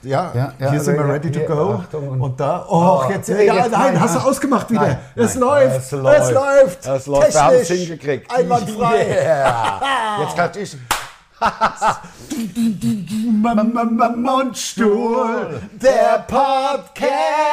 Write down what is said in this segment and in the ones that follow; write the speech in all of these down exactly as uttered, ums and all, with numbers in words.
ja, Ja, ja, hier sind wir also, ready to hier, go. Achtung, und- und da, oh, Oh, jetzt, nee, ja, jetzt nein, nein, hast du ah. ausgemacht wieder. Nein, es, nein, läuft, es läuft, es läuft, es läuft, wir haben es technisch, hingekriegt. einwandfrei. Yeah. Jetzt kann ich... Mundstuhl, der Podcast.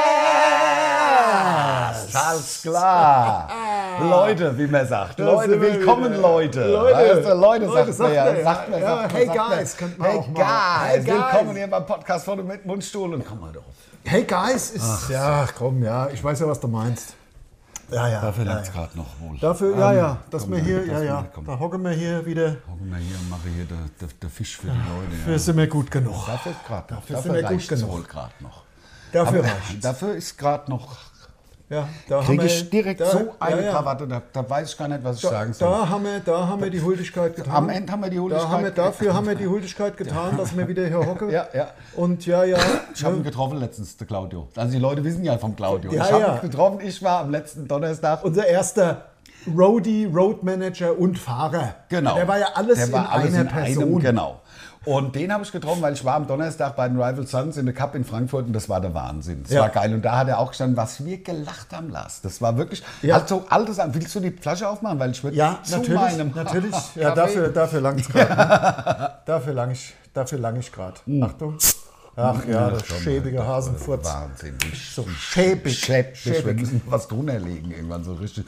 Alles klar. Leute, wie man sagt. Leute, sind wir willkommen, wieder. Leute. Leute, Weißt du, Leute, Leute, sagt man ja. sagt man ja. Sagt man, Ja, sagt man, hey, sagt man. guys, könnte man Hey, auch mal. guys. Hey, guys. Willkommen hier beim Podcast von dem Mundstuhl. Und komm mal drauf. Hey Guys ist, ja komm, ja, ich weiß ja, was du meinst. Ja, ja. Dafür ja, lernt es ja. gerade noch wohl. Dafür, ja, Ähm, ja, dass komm, wir hier, dass ja, wir- ja, komm. da hocken wir hier wieder, Hocken wir hier und machen hier den der, der Fisch für die Leute. dafür Ja. sind wir gut genug. Dafür ist gerade noch. Dafür sind wir gut reicht's genug. wohl gerade noch. Dafür Aber reicht's. Dafür ist gerade noch. Ja, da Kriege haben ich wir- direkt da, so eine ja, ja. Krawatte, da, da weiß ich gar nicht, was ich Da, sagen soll. da, haben wir, da haben wir die Huldigkeit getan. Am Ende haben wir die Da Huldigkeit. haben wir, dafür haben wir die Huldigkeit getan, dass wir wieder hier hocken. Ja, ja. Und ja, ja. Ich habe ihn getroffen letztens, der Claudio. Also die Leute wissen ja vom Claudio. Ja, ich habe ja. ihn getroffen, ich war am letzten Donnerstag. Unser erster Roadie, Roadmanager und Fahrer. Genau. Der war ja alles Der in war alles einer in Person. Einem, genau. Und den habe ich getroffen, weil ich war am Donnerstag bei den Rival Sons in der Cup in Frankfurt und das war der Wahnsinn. Das Ja. war geil. Und da hat er auch gestanden, was wir gelacht haben, Lars. Das war wirklich, Ja. also altes an. Willst du die Flasche aufmachen? Weil ich würde Ja, zu natürlich, meinem natürlich. Ja, Kaffee- dafür, dafür lang es gerade. Ne? Dafür lang ich, dafür lang ich gerade. Achtung. Ach ja, der schon, schäbige das war Hasenfurz. Wahnsinn. So schäbig. Schäbig. Wir Schäbig. müssen was drunter legen, irgendwann so richtig.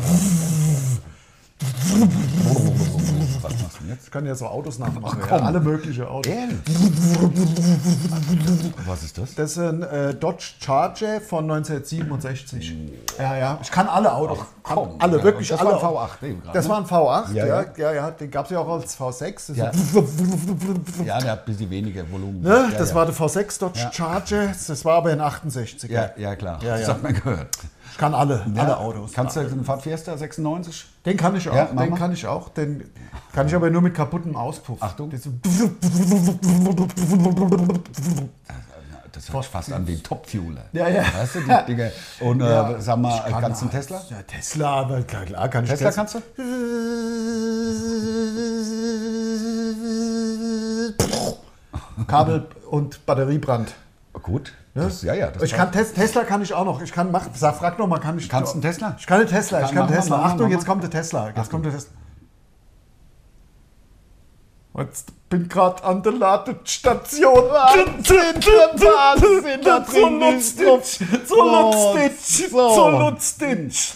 Was machst du denn jetzt? Ich kann ja so Autos nachmachen. Ach, Ja, komm. alle möglichen Autos. Ehrlich? Was ist das? Das ist ein äh, Dodge Charger von neunzehnhundertsiebenundsechzig. Ja, ja. Ich kann alle Autos. Ach, kann komm. alle, Ja, wirklich das alle. war ein V acht eben gerade, Das ne? war ein V acht, Ja, ja. ja. ja, ja. Den gab es ja auch als V sechs. Das, Ja. ist so- Ja, der hat ein bisschen weniger Volumen. ne? ja, das ja. war der V sechs Dodge Ja. Charger. Das war aber ein achtundsechziger. Ja, ja, klar. Ja, Das ja. hat man gehört. Ich kann alle, Ja. alle Autos. Kannst du einen Ford Fiesta sechsundneunzig? Den kann ich auch. Ja, mach den mal. kann ich auch. Den kann ich aber nur mit kaputtem Auspuff. Achtung. Das so- Das hört sich fast an wie ein Top-Fueler. Ja, ja. Weißt du, die Dinger. Und Ja, äh, sag mal, ich kann kannst du einen alles. Tesla? Ja, Tesla, aber klar, klar kann ich Tesla kannst du? Kabel und Batteriebrand. Gut. Das, ja, ja. Das Ich kann Tes Tesla kann ich auch noch. Ich kann mach, sag, frag noch mal, kann ich. Kannst du einen Tesla? Ich kann einen Tesla. Ich Kann- kann mach mal, Tesla. mach mal, Achtung, mach jetzt mal. kommt der Tesla. Jetzt Achtung. kommt der Tesla. Jetzt bin gerade an der Ladestation. Wahnsinn, Wahnsinn, da So drin nutzt ist- dich. So nutzt dich. So. So nutzt dich.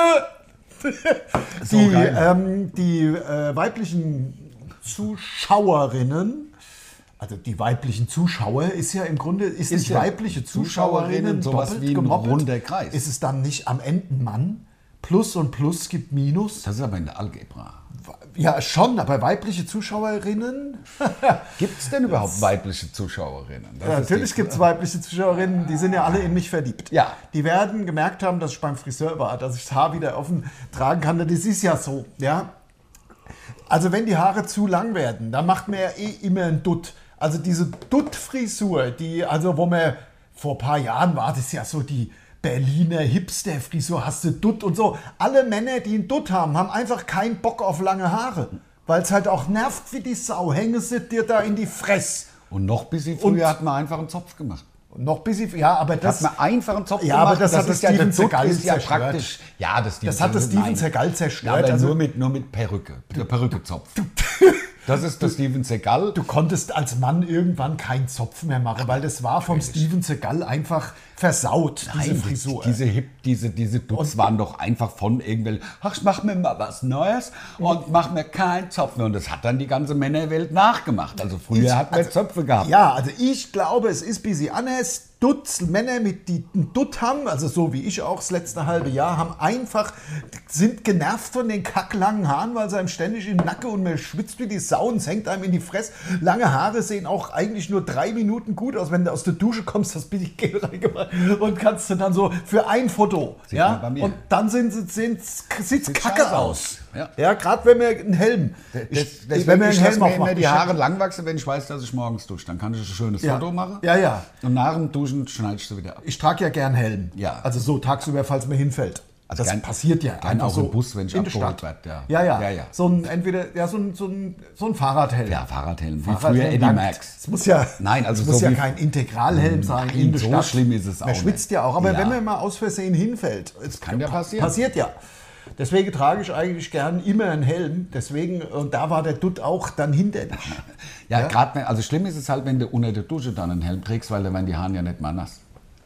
So Die, geil. ähm, die äh, weiblichen Zuschauerinnen, also die weiblichen Zuschauer, ist ja im Grunde, ist, Ist nicht ja weibliche Zuschauerinnen Zuschauerinnen sowas doppelt wie ein gemoppelt? runder Kreis. Ist es dann nicht am Ende ein Mann? Plus und Plus gibt Minus? Das ist aber in der Algebra. Ja, schon, aber weibliche Zuschauerinnen? Gibt es denn überhaupt weibliche Zuschauerinnen? Das Ja, ist natürlich die- gibt es weibliche Zuschauerinnen, die sind ja alle in mich verliebt. Ja. Die werden gemerkt haben, dass ich beim Friseur war, dass ich das Haar wieder offen tragen kann. Das ist ja so, ja. Also wenn die Haare zu lang werden, dann macht man ja eh immer einen Dutt. Also diese Dutt-Frisur, die, also wo man vor ein paar Jahren war, das ist ja so die Berliner Hipster-Frisur, hast du Dutt und so. Alle Männer, die einen Dutt haben, haben einfach keinen Bock auf lange Haare. Weil es halt auch nervt wie die Sau. Hängen sie dir da in die Fresse. Und noch ein bisschen früher Und- hat man einfach einen Zopf gemacht. Und noch ein bisschen, ja, aber das, Hat man einfach einen Zopf Ja, gemacht. aber das hat ist der ja, Steven der Dutt Seagal ist ja zerstört. praktisch. Ja, das, das hat der Steven Seagal Ja, zerstört. aber Also, nur, mit, nur mit Perücke. Der Perückezopf. Das ist der Steven Seagal. du konntest als Mann irgendwann keinen Zopf mehr machen, weil das war vom Steven Seagal einfach versaut, diese Nein, Frisur. Diese Hip, diese, diese Dutz waren doch einfach von irgendwelchen, ach, ich mach mir mal was Neues und mach mir keinen Zopf mehr. Und das hat dann die ganze Männerwelt nachgemacht. Also früher Ich- hat man also- Zöpfe gehabt. Ja, also ich glaube, es ist ein bisschen anders. Dutz Männer, mit die einen Dutt haben, also so wie ich auch das letzte halbe Jahr, haben einfach, sind genervt von den kacklangen Haaren, weil sie einem ständig in den Nacken und man schwitzt wie die Sau und es hängt einem in die Fresse. Lange Haare sehen auch eigentlich nur drei Minuten gut aus. Wenn du aus der Dusche kommst, hast du die Gel reingemacht und kannst du dann so für ein Foto, Sieht ja, man bei mir. und dann sind, sind, sind, sieht's Sieht kacke scheiße aus. aus. Ja. Ja, gerade wenn man einen Helm, Das, ich, deswegen wenn man ich einen lasse Helm mir immer aufmacht, die ich- Haare lang wachsen, wenn ich weiß, dass ich morgens dusche. Dann kann ich ein schönes Ja. Foto machen. Ja, ja. Und nach dem Duschen schneide ich sie wieder ab. Ich trage ja gern Helm. Ja. Also so tagsüber, falls mir hinfällt. Also das gern, passiert ja gern einfach auch so im Bus, wenn ich in der abgeholt Stadt. werde. Ja. Ja, ja. Ja, ja. So ein, entweder, ja, so ein, so ein, so ein Fahrradhelm. Ja, Fahrradhelm, wie Fahrradhelm früher Eddie langt. Merckx. Es muss ja, Nein, also es muss so ja wie- kein Integralhelm sein Nein, in der so Stadt. schlimm ist es auch Man schwitzt nicht. ja auch, aber Ja. wenn man mal aus Versehen hinfällt, es kann ja passieren. Passiert ja. Deswegen trage ich eigentlich gern immer einen Helm. Deswegen, und da war der Dutt auch dann hinter dich. Ja, Ja. gerade, also schlimm ist es halt, wenn du unter der Dusche dann einen Helm trägst, weil dann werden die Haare ja nicht mal nass.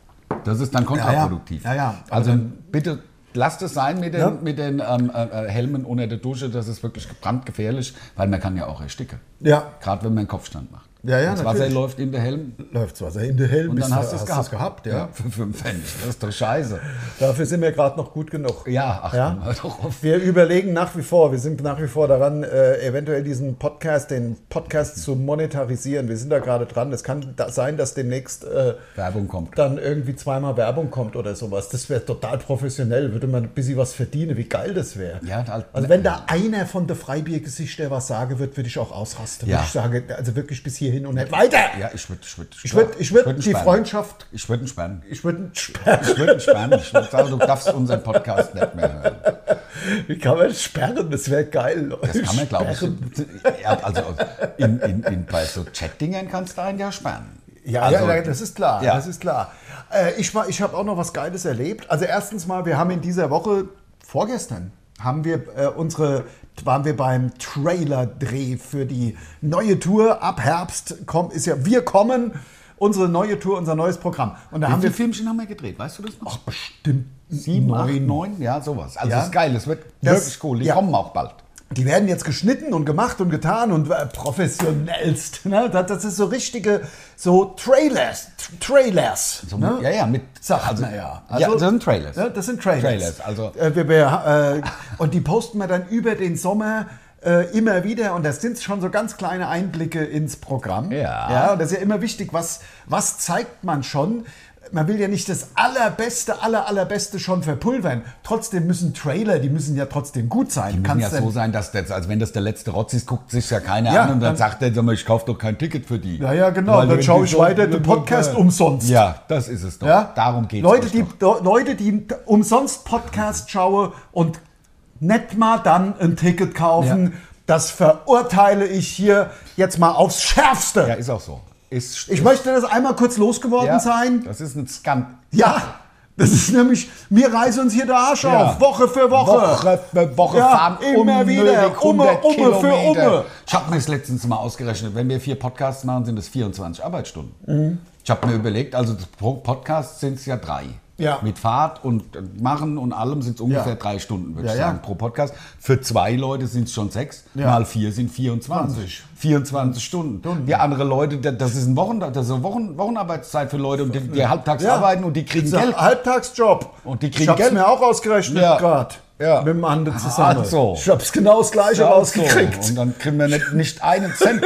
Das ist dann kontraproduktiv. Ja, ja. Ja, ja. Aber Also dann- bitte lasst es sein mit den, Ja. mit den ähm, äh, Helmen unter der Dusche, das ist wirklich brandgefährlich, weil man kann ja auch ersticken. Ja, Gerade wenn man einen Kopfstand macht. Ja, ja, das Wasser natürlich. läuft in der Helm läuft's Wasser in den Helm. und bist dann hast du du- es gehabt. gehabt ja. Ja, für fünf Pfennig. Das ist doch scheiße. Dafür sind wir gerade noch gut genug. Ja, ach, Ja? komm, hör doch auf. Wir überlegen nach wie vor, wir sind nach wie vor daran, äh, eventuell diesen Podcast, den Podcast zu monetarisieren. Wir sind da gerade dran. Es kann da sein, dass demnächst äh, Werbung kommt. dann irgendwie zweimal Werbung kommt oder sowas. Das wäre total professionell, würde man ein bisschen was verdienen. Wie geil das wäre. Ja, halt- also wenn da einer von der Freibiergesichter was sagen wird, würde ich auch ausrasten. Ja. Würde ich sagen, also wirklich bis hierhin und nicht weiter. Ja, ich würde ich würd, Ich würde ich würd würd die sperren. Freundschaft, Ich würde ihn sperren. ich würde sperren. Ich würde ihn sperren. Ich würde sagen, du darfst unseren Podcast nicht mehr hören. Wie kann man das sperren? Das wäre geil. Das kann man, glaube ich. Ja, also in, in, in, bei so Chat-Dingern kannst du einen ja sperren. Ja, also, ja, das ist klar, ja. das ist klar. Äh, ich war, ich habe auch noch was Geiles erlebt. Also erstens mal, wir haben in dieser Woche, vorgestern, haben wir äh, unsere, waren wir beim Trailer-Dreh für die neue Tour. Ab Herbst kommt, ist ja, wir kommen, unsere neue Tour, unser neues Programm. Und da Wie haben viele wir Filmchen haben wir gedreht? Weißt du das noch? ach, bestimmt Sieben, acht, neun. neun? Ja, sowas. Also Ja. das ist geil. Das wird Das- wirklich cool. Die ja. kommen auch bald. Die werden jetzt geschnitten und gemacht und getan und äh, professionellst. Ne? Das, das ist so richtige, so Trailers. Trailers. So, ne? Ja, ja, mit. Sagt also, man ja. ja, das sind Trailers. Ja, das sind Trailers. Trailers, also- Äh, wir, wir, äh, und die posten wir dann über den Sommer äh, immer wieder. Und das sind schon so ganz kleine Einblicke ins Programm. Ja. Ja, und das ist ja immer wichtig, was, was zeigt man schon. Man will ja nicht das allerbeste, aller, allerbeste schon verpulvern. Trotzdem müssen Trailer, die müssen ja trotzdem gut sein. Die müssen Kannst ja denn- so sein, dass das, also wenn das der letzte Rotz ist, guckt sich ja keiner Ja, an und dann, dann- sagt er, sag mal, ich kaufe doch kein Ticket für die. Ja, ja, genau. Weil Dann wenn schaue die ich so- weiter den Podcast umsonst. Ja, das ist es doch. Ja? Darum geht Leute, es. die, doch. Leute, die umsonst Podcast schauen und nicht mal dann ein Ticket kaufen, Ja. das verurteile ich hier jetzt mal aufs Schärfste. Ja, ist auch so. Ist, Ich möchte das einmal kurz losgeworden ja, sein. Das ist ein Skandal. Ja, das ist nämlich, wir reißen uns hier der Arsch Ja. auf, Woche für Woche. Woche für Woche Ja, fahren immer unnötig wieder, Umme, hundert Umme für Kilometer. Umme. Ich habe mir das letztens mal ausgerechnet, wenn wir vier Podcasts machen, sind es vierundzwanzig Arbeitsstunden. Mhm. Ich habe mir überlegt, also pro Podcast sind es ja drei. Ja. Mit Fahrt und Machen und allem sind es ungefähr Ja. drei Stunden, würde Ja, ich ja. sagen, pro Podcast. Für zwei Leute sind es schon sechs, Ja. mal vier sind vierundzwanzig. vierundzwanzig Stunden. Die andere Leute, das ist, ein Wochen, das ist eine Wochen, Wochenarbeitszeit für Leute, und die, die halbtags Ja. arbeiten und die kriegen Das ist ein Geld. Halbtagsjob. Und die kriegen ich hab's Geld. mir auch ausgerechnet Ja. gerade. Ja. Mit dem anderen zusammen. Also. Ich hab's genau das Gleiche Ja, rausgekriegt. So. Und dann kriegen wir nicht, nicht einen Cent.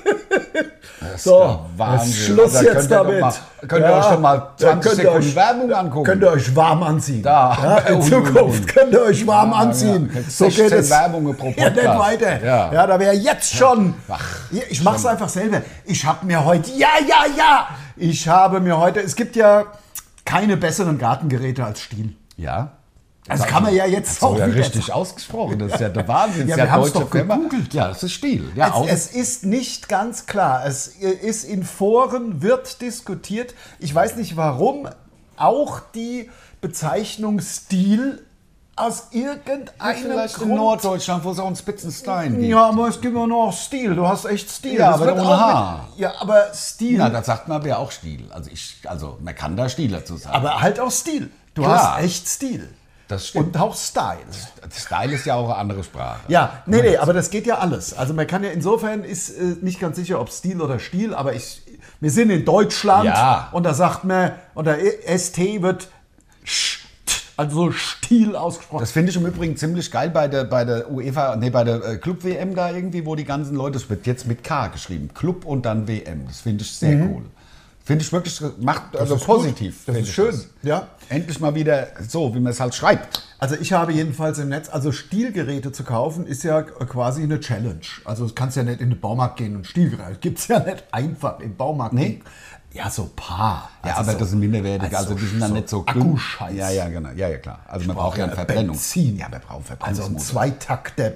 Das ist So, der Wahnsinn. jetzt Schluss Da jetzt könnt ihr doch damit. Mal, könnt ihr Ja, euch doch mal da zwanzig könnt ihr Sekunden euch- Werbung angucken. Könnt ihr euch warm anziehen. Da. Ja, in Und, Zukunft und, und. könnt ihr euch warm Ja, anziehen. ja. So geht sechzehn es. Werbungen pro Ja, nicht Podcast. weiter. Ja. Ja, da wäre jetzt schon. Ach, Hier, ich mach's einfach selber. Ich habe mir heute, ja, ja, ja. Ich habe mir heute, es gibt ja keine besseren Gartengeräte als Stihl. Ja. Das kann man ja jetzt So auch ja wieder richtig ausgesprochen. Das ist ja der Wahnsinn. Ja, Das ist wir haben's deutsche doch Firma. gegoogelt. Ja, das ist Stiel. Ja, auch. Es, es ist nicht ganz klar. Es ist in Foren, wird diskutiert. Ich weiß nicht warum. Auch die Bezeichnung Stil aus irgendeinem Vielleicht in Grund. Norddeutschland, wo es auch einen Spitzenstein gibt. Ja, aber es gibt immer noch Stil. Du hast echt Stil. Ja, Das aber wird ohne auch Haar. Mit, ja, aber Stil. Na, das sagt man aber ja auch Stil. Also, ich, also man kann da Stil dazu sagen. aber halt auch Stil. Du Klar. hast echt Stil. Das stimmt. Und auch Style. Style ist ja auch eine andere Sprache. Ja, nee, nee, aber das geht ja alles. Also man kann ja insofern, ist äh, nicht ganz sicher, ob Stil oder Stil, aber ich, wir sind in Deutschland Ja. und da sagt man, oder S T wird Sch, T, also Stil ausgesprochen. Das finde ich im Übrigen ziemlich geil bei der, bei der UEFA, nee, bei der äh, Club-W M da irgendwie, wo die ganzen Leute, das wird jetzt mit K geschrieben, Club und dann W M. Das finde ich sehr cool. Finde ich wirklich, macht also ist positiv. gut. Das finde ist ich schön, das. ja. Endlich mal wieder so, wie man es halt schreibt. Also ich habe jedenfalls im Netz, also Stilgeräte zu kaufen, ist ja quasi eine Challenge. Also du kannst ja nicht in den Baumarkt gehen und Stilgeräte. Gibt es ja nicht einfach im Baumarkt. Nee. Ja, so paar. Ja, Also aber so, das sind minderwertig, also, die sind dann so nicht so Akkuscheiß. Ja, ja, genau. Ja, ja, klar. Also man braucht ja eine Verbrennung. Benzin. Ja, wir brauchen Also ein Verbrennungsmotor. Zweitakter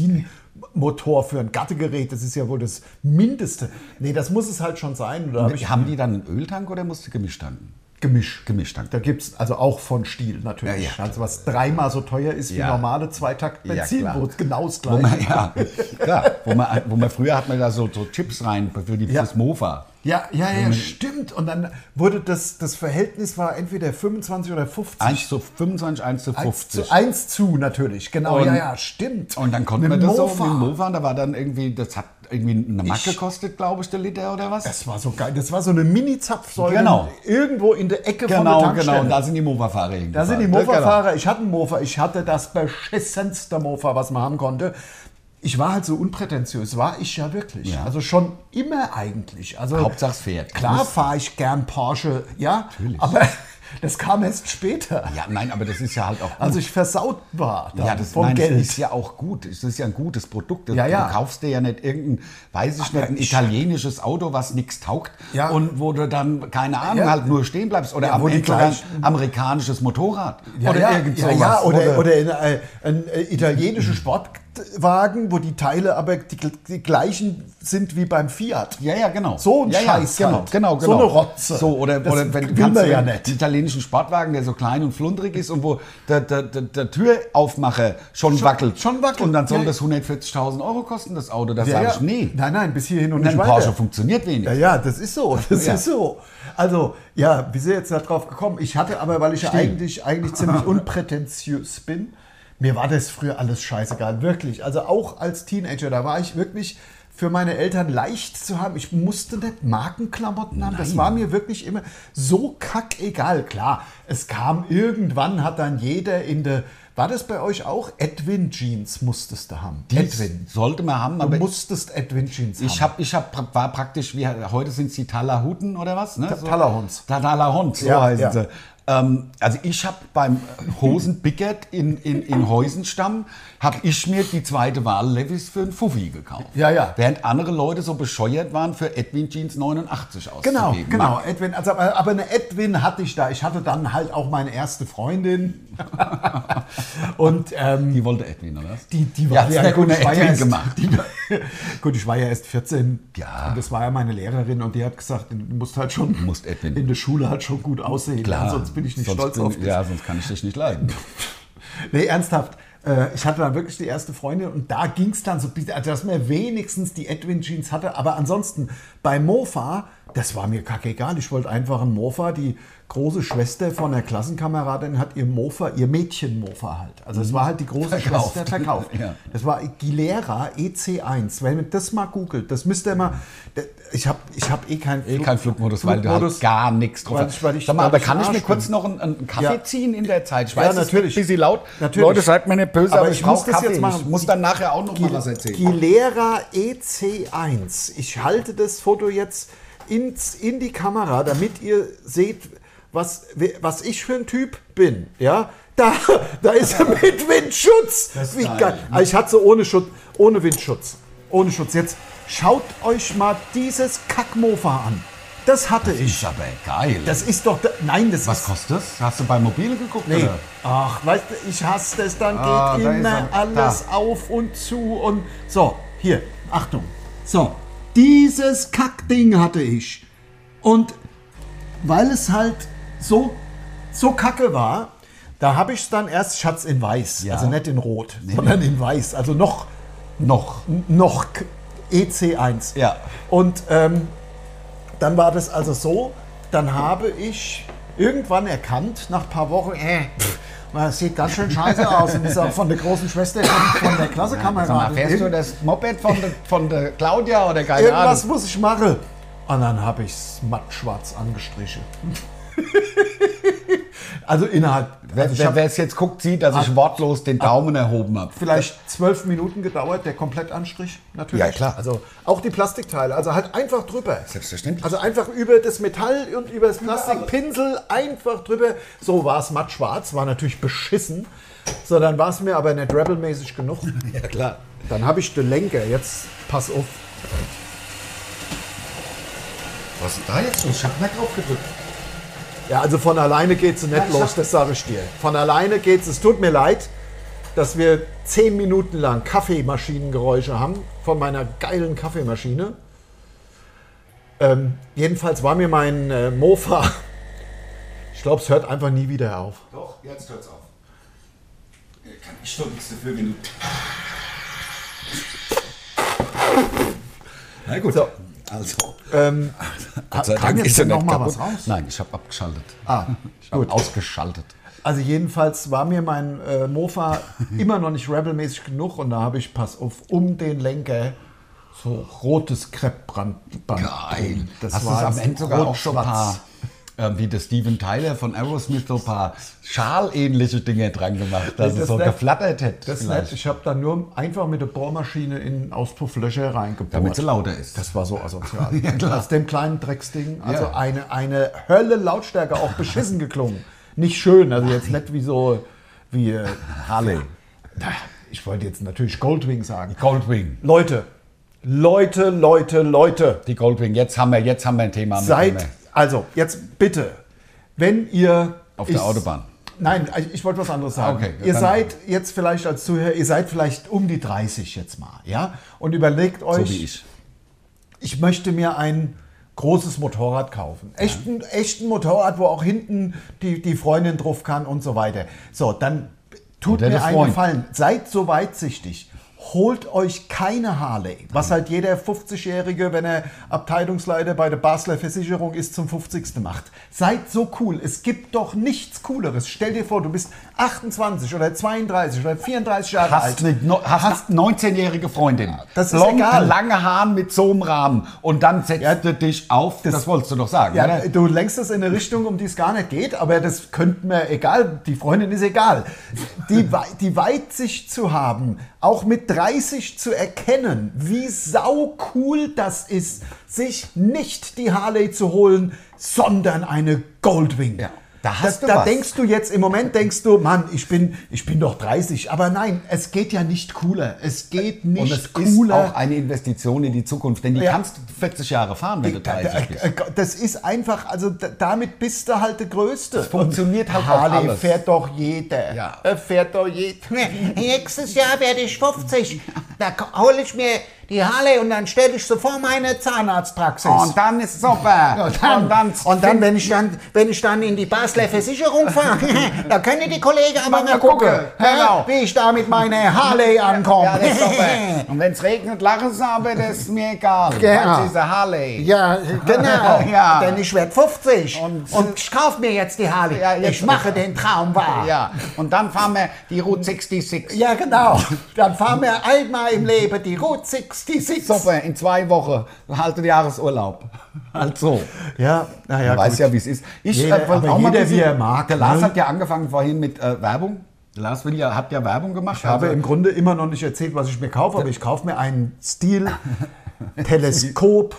Benzinmotor für ein Gattegerät, das ist ja wohl das Mindeste. Nee, das muss es halt schon sein. Oder hab ich Haben die dann einen Öltank oder musst du gemischt tanken? Gemisch. Gemischt-Tank. Da gibt es also auch von Stihl natürlich. Ja, ja. Also was dreimal so teuer ist wie Ja. normale Zweitakt-Benzin, Ja, klar. wo es genau das Wo gleiche man, ja, klar. Wo man, wo man früher hat man da so, so Chips rein für die, Ja. fürs Mofa. Ja, ja, ja, stimmt. Und dann wurde das, das Verhältnis war entweder fünfundzwanzig oder fünfzig. eins zu fünfundzwanzig, eins zu eins fünfzig. zu eins zu, natürlich. Genau, Und- ja, ja, stimmt. Und dann konnte Mit man das Mofa. so mit dem Mofa, und da war dann irgendwie, das hat irgendwie eine Mark Ich- gekostet, glaube ich, der Liter oder was? Das war so geil. Das war so eine Mini-Zapfsäule Genau. irgendwo in der Ecke von der Genau, Tankstelle. genau. Und da sind die Mofa-Fahrer hingefahren. Da sind die Ja, Mofa-Fahrer. Ich hatte einen Mofa. Ich hatte das beschissenste Mofa, was man haben konnte. Ich war halt so unprätentiös, war ich ja wirklich. Ja. Also schon immer eigentlich. Also Hauptsache es fährt. Klar fahre ich gern Porsche, ja, Natürlich. aber das kam erst später. Ja, nein, aber das ist ja halt auch gut. Als ich versaut war dann ja, das, vom nein, Geld. das ist ja auch gut. Das ist ja ein gutes Produkt. Das, Ja, ja. Du kaufst dir ja nicht irgendein, weiß ich Aber nicht, ein ich- italienisches Auto, was nichts taugt Ja. und wo du dann, keine Ahnung, Ja. halt nur stehen bleibst. Oder Ja, am wo die Ende sogar ein gleichen- amerikanisches Motorrad. Ja, oder ja, irgend ja, sowas. ja, oder, Oder- oder in, äh, ein äh, italienischer Sportwagen, wo die Teile aber die, die gleichen sind wie beim Fiat. Ja, ja, genau. So ein ja, Scheiß ja, genau, halt. genau, So genau. eine Rotze. So, oder, Das oder wenn will du kannst man ja einen nicht. italienischen Sportwagen, der so klein und flundrig ist und wo der, der, der, der Türaufmacher schon, Schon- wackelt. schon wackelt. Und dann soll Ja. das hundertvierzigtausend Euro kosten, das Auto. Da Ja, sage ja. ich, nee. Nein, nein, bis hierhin und Ein nicht weiter. Porsche funktioniert wenig. Ja, ja, das ist so. Das Ja. ist so. Also, ja, wie sind jetzt da drauf gekommen? Ich hatte aber, weil ich ja eigentlich, eigentlich ziemlich unprätentiös bin, mir war das früher alles scheißegal, wirklich. Also auch als Teenager, da war ich wirklich für meine Eltern leicht zu haben. Ich musste nicht Markenklamotten haben. Das Nein. war mir wirklich immer so kackegal. Klar, es kam irgendwann, hat dann jeder in der, war das bei euch auch? Edwin Jeans musstest du haben. Die Edwin. sollte man haben, Du aber musstest Edwin Jeans ich haben. hab, ich hab, war praktisch, wie heute sind es die Talahuten oder was? Ne? Ta- Talahunds. Ta- Talahunds, so Ja, heißen ja. sie. Ähm, also ich habe beim Hosenbickert in, in, in Heusenstamm, habe ich mir die zweite Wahl Levis für einen Fuffi gekauft. Ja, ja. Während andere Leute so bescheuert waren, für Edwin Jeans neunundachtzig Genau, auszugeben. genau. Edwin, also, aber aber eine Edwin hatte ich da. Ich hatte dann halt auch meine erste Freundin. Und ähm, Die wollte Edwin, oder was? die, die Ja, war hat's ja nicht gut, ohne ich war ja Edwin erst, gemacht. Die, gut, ich war ja erst vierzehn. Ja. Und das war ja meine Lehrerin und die hat gesagt, du musst halt schon musst Edwin. in der Schule halt schon gut aussehen. Klar, Sonst bin ich nicht sonst stolz bin, auf dich. Ja, sonst kann ich dich nicht leiden. Nee, ernsthaft. Äh, Ich hatte dann wirklich die erste Freundin und da ging es dann so, dass man wenigstens die Edwin Jeans hatte. Aber ansonsten bei Mofa, das war mir kackegal. Ich wollte einfach einen Mofa. Die große Schwester von der Klassenkameradin hat ihr Mofa, ihr Mädchen-Mofa halt. Also es war halt die große Verkauft. Schwester verkauft. Ja. Das war Gilera E C eins. Wenn man das mal googelt, das müsst ihr mal. Ich habe ich hab eh keinen Eh kein Flugmodus, weil du halt gar nichts drauf weil hast. ich- weil ich- Sag mal, weil aber ich kann ich Arsch mir kurz bin. noch einen, einen Kaffee Ja. ziehen in der Zeit? Ich Ja, weiß, es natürlich. ist ein bisschen laut. Natürlich. Leute, seid mir nicht böse, Aber aber, ich ich muss brauche das Kaffee. jetzt machen. Ich muss dann nachher auch noch mal was erzählen. Gilera E C eins. Ich halte das Foto jetzt ins, in die Kamera, damit ihr seht, was, was ich für ein Typ bin. Ja? Da, da ist er mit Windschutz. Das ist Wie geil. geil. Also ich hatte so ohne Schutz, ohne Windschutz. Ohne Schutz. Jetzt schaut euch mal dieses Kackmofa an. Das hatte ich. Ist aber geil. Das ist doch. Nein, das was ist. kostet das? Hast du bei Mobile geguckt? Nee. Oder? Ach, weißt du, ich hasse das, dann Ah, geht da ist immer er. alles Da. auf und zu und so, hier, Achtung. So, dieses Kackding hatte ich. Und weil es halt so, so kacke war, da habe ich es dann erst, ich hatte es in weiß, Ja. also nicht in rot, sondern in weiß, also noch, Noch. noch E C eins. Ja. Und ähm, dann war das also so, dann habe ich irgendwann erkannt, nach ein paar Wochen, äh, pff, das sieht ganz schön scheiße aus. Und das ist auch von der großen Schwester von, von der Klassenkameradin. Sag mal, fährst du das Moped von der, von der Claudia oder keine Irgendwas Ahnung? muss ich machen. Und dann habe ich es mattschwarz angestrichen. Also innerhalb, Wer also ich wer- hab wer es jetzt guckt, sieht, dass ich wortlos den Daumen erhoben habe. vielleicht zwölf Minuten gedauert, der Komplettanstrich natürlich. Ja, klar. Also auch die Plastikteile, also halt einfach drüber. Selbstverständlich. Also einfach über das Metall und über das Plastikpinsel einfach drüber. So war es matt schwarz, war natürlich beschissen. So, dann war es mir aber nicht Rebel-mäßig genug. Ja, klar. Dann habe ich den Lenker, jetzt pass auf. Was ist da jetzt los? Ich hab nicht drauf gedrückt. Ja, also von alleine geht's nicht Ja, ich los, hab- das sage ich dir. Von alleine geht's, es tut mir leid, dass wir zehn Minuten lang Kaffeemaschinengeräusche haben von meiner geilen Kaffeemaschine. Ähm, jedenfalls war mir mein äh, Mofa, ich glaube, es hört einfach nie wieder auf. Doch, jetzt hört's auf. Kann ich doch nichts dafür, wenn du... Na gut, So. also... Ähm, Gott sei kam Dank jetzt ist er noch nicht mal kaputt. was raus? Nein, ich habe abgeschaltet. Ah, Ich habe gut. ausgeschaltet. Also jedenfalls war mir mein äh, Mofa immer noch nicht Rebel-mäßig genug und da habe ich, pass auf, um den Lenker so rotes Kreppband. Geil. Das Hast du war es am Ende sogar auch schon ein rot-schwarz. paar, äh, wie der Steven Tyler von Aerosmith, so ein paar schalähnliche Dinge dran gemacht, dass Nee, es das so nicht. geflattert hätte. Das ist vielleicht. nett. Ich habe da nur einfach mit der Bohrmaschine in Auspufflöcher reingebohrt. Damit sie lauter ist. Das war so asozial. Ja, klar. Aus dem kleinen Drecksding. Also Ja. eine, eine Hölle Lautstärke, auch beschissen geklungen. Nicht schön, also jetzt nicht wie so, wie, äh, Harley. ich wollte jetzt natürlich Goldwing sagen. Goldwing. Leute, Leute, Leute, Leute. Die Goldwing. Jetzt haben wir, jetzt haben wir ein Thema. mit Seid, dem wir- also jetzt bitte, wenn ihr... Auf der Autobahn. Nein, ich, ich wollte was anderes sagen. Okay, ihr dann- seid jetzt vielleicht als Zuhörer, ihr seid vielleicht um die dreißig jetzt mal, ja? Und überlegt euch, So wie ich. ich möchte mir ein großes Motorrad kaufen. Echten, echten Motorrad, wo auch hinten die, die Freundin drauf kann und so weiter. So, dann tut Oder mir der einen Freund. Gefallen. Seid so weitsichtig. Holt euch keine Harley, was halt jeder fünfzigjährige, wenn er Abteilungsleiter bei der Basler Versicherung ist, zum fünfzigsten macht. Seid so cool. Es gibt doch nichts Cooleres. Stell dir vor, du bist achtundzwanzig oder zweiunddreißig oder vierunddreißig Jahre alt. Hast eine, no- hast eine neunzehnjährige Freundin. Das ist Blond, egal. lange Haaren mit so einem Rahmen. Und dann setzt Ja, du dich auf. Das, wolltest du doch sagen, Ja, oder? du lenkst es in eine Richtung, um die es gar nicht geht, aber das könnte mir egal, die Freundin ist egal. Die, Wei- die Weitsicht zu haben, auch mit dreißig zu erkennen, wie sau cool das ist, sich nicht die Harley zu holen, sondern eine Goldwing. Ja, da hast das, du da was. denkst du jetzt, im Moment denkst du, Mann, ich bin, ich bin doch dreißig, aber nein, es geht ja nicht cooler. Es geht nicht Und es cooler. ist auch eine Investition in die Zukunft, denn die Ja. kannst du vierzig Jahre fahren, wenn du dreißig bist. Das ist einfach, also d- damit bist du halt der Größte. Das funktioniert halt auch Harley alles. fährt doch jeder. Ja. Äh, Fährt doch jeder. Nächstes Jahr werde ich fünfzig. Da hole ich mir die Harley und dann stelle ich sie vor meine Zahnarztpraxis. Und dann ist es super. Und dann, und dann, wenn ich dann, wenn ich dann in die Basler Versicherung fahre, da können die Kollegen aber mal gucken, Genau. hä, wie ich da mit meiner Harley ankomme. Ja, das ist super. Und wenn es regnet, lachen sie, aber das ist mir egal. Ja. Das ist eine Harley. Ja, genau. Ja. Denn ich werde fünfzig und, Und- ich kaufe mir jetzt die Harley. Ja, jetzt- ich mache den Traum wahr. Ja, und dann fahren wir die Route sechsundsechzig. Ja, genau. Dann fahren wir einmal im Leben die Route sechsundsechzig. Super, in zwei Wochen halte Jahresurlaub. Halt so. Ja, naja, Du weißt ja, wie es ist. Ich, Jeder- wollte aber auch mal jeder, ein bisschen- wie er mag, Der Lars ne? hat ja angefangen vorhin mit äh, Werbung. Der Lars will ja, hat ja Werbung gemacht. Ich habe Also- im Grunde immer noch nicht erzählt, was ich mir kaufe, aber ich kaufe mir einen Stil Teleskop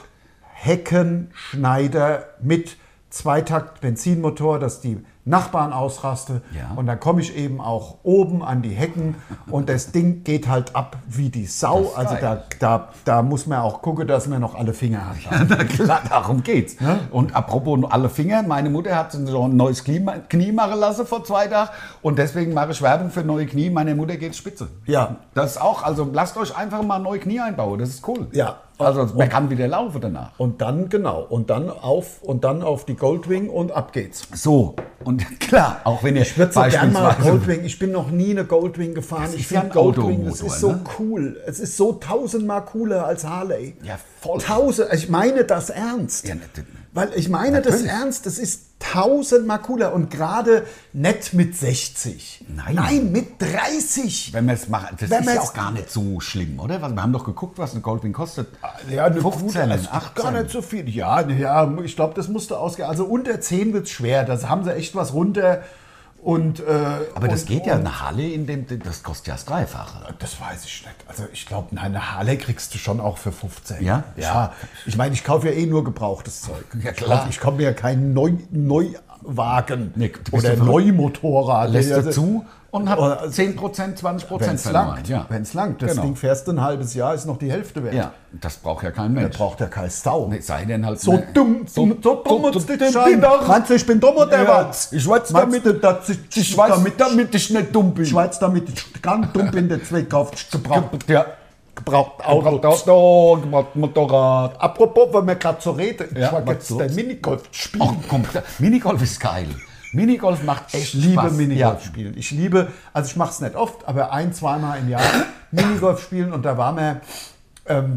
Heckenschneider mit Zweitakt Benzinmotor, dass die Nachbarn ausraste. Ja. Und dann komme ich eben auch oben an die Hecken und das Ding geht halt ab wie die Sau. ist Also geil. da, da, da muss man auch gucken, dass man noch alle Finger hat. Na klar, darum geht's. Und apropos alle Finger, meine Mutter hat so ein neues Knie, Knie machen lassen vor zwei Tagen und deswegen mache ich Werbung für neue Knie. Meiner Mutter geht's spitze. Ja. Das ist auch, also lasst euch einfach mal neue Knie einbauen, das ist cool. Ja. Also man kann wieder laufen danach. Und dann, genau, und dann auf und dann auf die Goldwing und ab geht's. So, und klar, auch wenn ihr Ich würde so gerne mal beispielsweise- Goldwing. Ich bin noch nie eine Goldwing gefahren. Das Ich ist ja finde ein Goldwing, das Automotor, ist so ne? cool. Es ist so tausendmal cooler als Harley. Ja, voll. Tausend. Ich meine das ernst. Ja, ne- Weil ich meine das Natürlich. ernst. Das ist tausendmal cooler und gerade nicht mit sechzig. Nein. Nein, mit dreißig. Wenn wir es machen, das Wenn ist wir ja es- auch gar nicht so schlimm, oder? Wir haben doch geguckt, was eine Goldwing kostet. Ja, eine fünfzehn, gute, also achtzehn. gar nicht so viel. Ja, ja, ich glaube, das musste ausgehen. Also unter zehn wird es schwer. Da haben sie echt was runter. Und, äh, Aber das und, geht ja, und, eine Harley, in dem, das kostet ja das Dreifache. Das weiß ich nicht. Also ich glaube, nein, eine Harley kriegst du schon auch für fünfzehn. Ja? Ja. Ich meine, ich kaufe ja eh nur gebrauchtes Zeug. Ja, Ich klar. kauf- Ich kaufe mir ja kein neu, neu Sportwagen Nee, du bist oder ja verrückt. Neumotorrad. Lässt Also, er zu und Oder- hat zehn Prozent, zwanzig Wenn Prozent es langt, Ja. wenn es langt. Das Genau. Ding fährst du ein halbes Jahr, ist noch die Hälfte wert. Ja, das braucht ja kein Da Mensch. braucht ja kein Sau. Nee, sei denn halt So ne- dumm, so, so dumm und so- dich so- scheinen. so- Meinst du, ich bin dumm oder Ja, was? ich weiß Meinst damit- du, dass ich, Ich weiß, damit, damit ich nicht dumm bin. ich weiß damit, ich ganz dumm bin, der Zweck kauft gebraucht, Ja, gebraucht gebraucht Auto. Auto, gebraucht Motorrad. Apropos, wenn wir gerade so reden, ich Ja, war was jetzt los? der Minigolf spielen. Ach komm, Minigolf ist geil. Minigolf macht echt Ich liebe Spaß. Minigolf Ja. spielen. Ich liebe, also ich mache es nicht oft, aber ein, zweimal im Jahr Minigolf spielen und da war mir, ähm,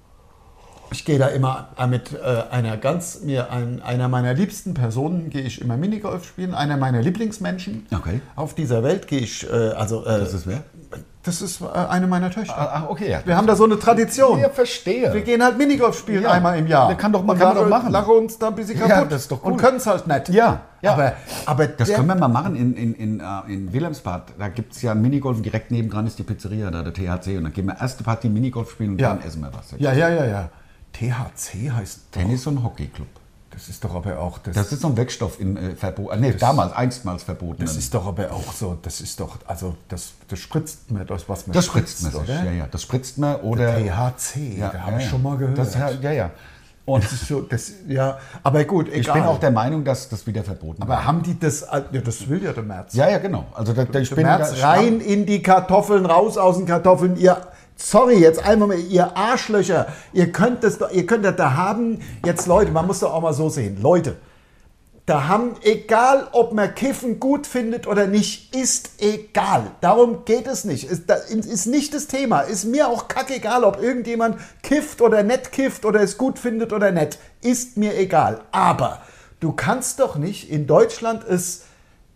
ich gehe da immer mit äh, einer ganz, mir ein, einer meiner liebsten Personen gehe ich immer Minigolf spielen, einer meiner Lieblingsmenschen Okay. auf dieser Welt gehe ich, äh, also äh, Das ist wer? das ist äh, eine meiner Töchter. Ah, okay, ja. Wir haben da so eine Tradition. Ja, verstehe. Wir gehen halt Minigolf spielen Ja. einmal im Jahr. Der kann doch mal- Und kann man lache- doch machen. Lache uns da ein bisschen Ja, kaputt. das ist doch cool. Und können es halt nicht. Ja, ja. Aber, aber Das der- können wir mal machen in, in, in, äh, in Wilhelmsbad. Da gibt es ja ein Minigolf und direkt nebendran ist die Pizzeria, da der T H C. Und dann gehen wir erste Partie Minigolf spielen und Ja. dann essen wir was. Ja, ja, ja, ja. T H C heißt Tennis- und Hockeyclub. Das ist doch aber auch das. Das ist so ein Wirkstoff in äh, verboten. Nee, damals, einstmals verboten. das ist doch aber auch so. Das ist doch also das, das spritzt mir das was man das spritzt man sich. oder? Ja, ja, das spritzt man oder. T H C. ja, da habe ja, ich ja. schon mal gehört. Das, ja, ja, ja. Und Das ist so, das, ja, aber gut, egal. ich bin auch der Meinung, dass das wieder verboten aber war. haben die das? Ja, das will ja der März. Ja, ja, genau. Also da, da, ich Der bin März da- rein in die Kartoffeln, raus aus den Kartoffeln. Ihr, sorry, jetzt einmal mal, ihr Arschlöcher. Ihr könnt das, doch- ihr könnt das da haben. Jetzt Leute, man muss doch auch mal so sehen, Leute. Da haben, egal ob man Kiffen gut findet oder nicht, ist egal. Darum geht es nicht. Ist, das ist nicht das Thema. Ist mir auch kackegal, ob irgendjemand kifft oder nicht kifft oder es gut findet oder nicht. Ist mir egal. Aber du kannst doch nicht in Deutschland es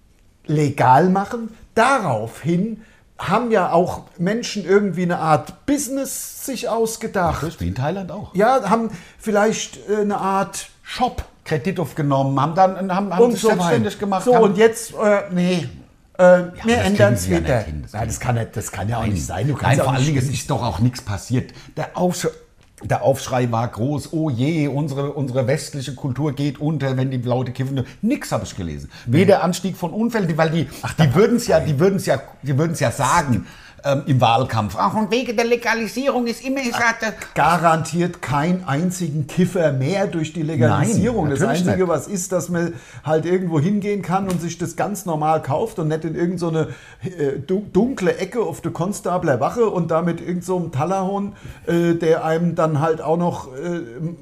legal machen. Daraufhin haben ja auch Menschen irgendwie eine Art Business sich ausgedacht. Das ist wie in Thailand auch. Ja, haben vielleicht äh, eine Art Shop Kredit aufgenommen, haben dann haben, haben und sich so selbstständig weiter. gemacht. So, haben, und jetzt, äh, nee, äh, wir das ändern kriegen es sie ja wieder. nicht hin, das Nein, kriegen das kann, nicht, das kann ja auch nicht sein. Du kannst Nein, ja vor auch allen Dingen, nicht es ist doch auch nichts passiert. Der Aufschrei, der Aufschrei war groß. Oh je, unsere, unsere westliche Kultur geht unter, wenn die Leute kiffen. Nix habe ich gelesen. Weder Anstieg von Unfällen, die- weil die, die würden es ja, die würden es ja, die würden es ja sagen ähm, im Wahlkampf. Ach, und wegen der Legalisierung ist immer gesagt, äh, garantiert keinen einzigen Kiffer mehr durch die Legalisierung. Nein, das natürlich Einzige, nicht. was ist, dass man halt irgendwo hingehen kann und sich das ganz normal kauft und nicht in irgendeine so eine, äh, du- dunkle Ecke auf der Konstabler Wache und da mit irgendeinem so einem Talahorn, äh, der einem dann halt auch noch äh,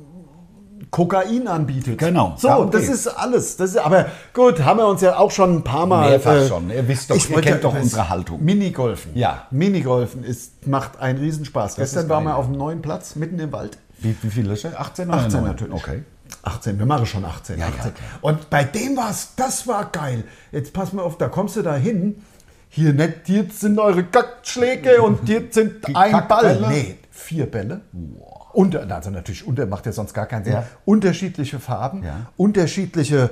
Kokain anbietet. Genau. So, Ja, okay. das ist alles. Das ist, aber gut, haben wir uns ja auch schon ein paar Mal... Mehrfach schon. Ihr wisst doch, ich ihr wollte- kennt doch das- unsere Haltung. Minigolfen. Ja. Minigolfen ist, macht einen Riesenspaß. Gestern ist waren geil. wir auf einem neuen Platz, mitten im Wald. wie, wie viele Löcher? achtzehn oder achtzehn neun? natürlich. Okay. achtzehn, wir machen schon achtzehn. Ja, ja, achtzehn. okay. Und bei dem war's, das war geil. Jetzt pass mal auf, da kommst du da hin. Hier nicht, hier sind eure Kackschläge und hier sind Die ein Ball. Kackbälle? Nee, vier Bälle. Unter, also natürlich unter, macht ja sonst gar keinen Sinn. Ja. Unterschiedliche Farben, Ja. unterschiedliche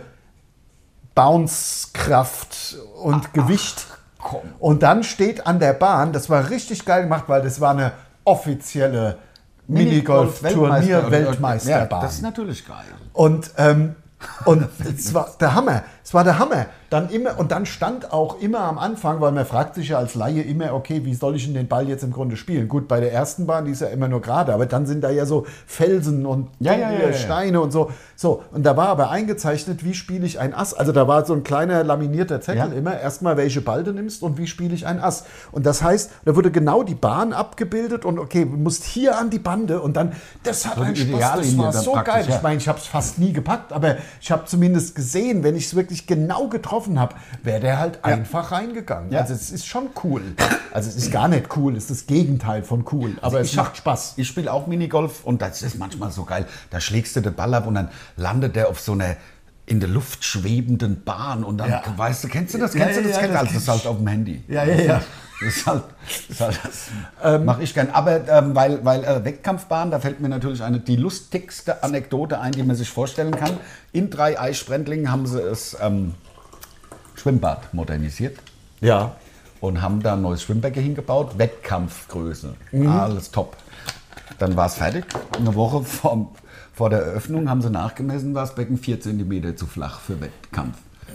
Bounce-Kraft und Gewicht. komm. Und dann steht an der Bahn, das war richtig geil gemacht, weil das war eine offizielle Minigolf-Weltmeister- Minigolf-Turnier-Weltmeisterbahn. Ja, das ist natürlich geil. Und, ähm, und es war der Hammer. Es war der Hammer. Dann immer, und dann stand auch immer am Anfang, weil man fragt sich ja als Laie immer, okay, wie soll ich denn den Ball jetzt im Grunde spielen? Gut, bei der ersten Bahn, die ist ja immer nur gerade, aber dann sind da ja so Felsen und Ja, ja, ja, ja, ja. Steine und so. So, und da war aber eingezeichnet, wie spiele ich ein Ass. Also da war so ein kleiner laminierter Zettel Ja. immer, erstmal welche Ball du nimmst und wie spiele ich ein Ass. Und das heißt, da wurde genau die Bahn abgebildet und okay, du musst hier an die Bande und dann, das hat So einen die Spaß, das Ideallinie war dann so praktisch, geil. ja. Ich meine, ich habe es fast nie gepackt, aber ich habe zumindest gesehen, wenn ich es wirklich genau getroffen habe, wäre der halt einfach reingegangen. Ja. Also es ist schon cool. Also es ist gar nicht cool, es ist das Gegenteil von cool, aber es ich macht mach- Spaß. Ich spiele auch Minigolf und das ist manchmal so geil. Da schlägst du den Ball ab und dann landet der auf so einer in der Luft schwebenden Bahn und dann, Ja. weißt du, kennst du das? Ja, Kennst du ja, das? ja, Kennst du? das Also kenn das ist halt auf dem Handy. Ja, ja, ja. Das ist halt, das, ist halt das mache ich gern. Aber ähm, weil, weil äh, Wettkampfbahn, da fällt mir natürlich eine die lustigste Anekdote ein, die man sich vorstellen kann. In drei Eichsprendlingen haben sie es ähm, Schwimmbad modernisiert. Ja. Und haben da ein neues Schwimmbecken hingebaut, Wettkampfgröße, alles top. Dann war es fertig. Eine Woche vor, vor der Eröffnung haben sie nachgemessen, war das Becken vier Zentimeter zu flach für Wettkampf.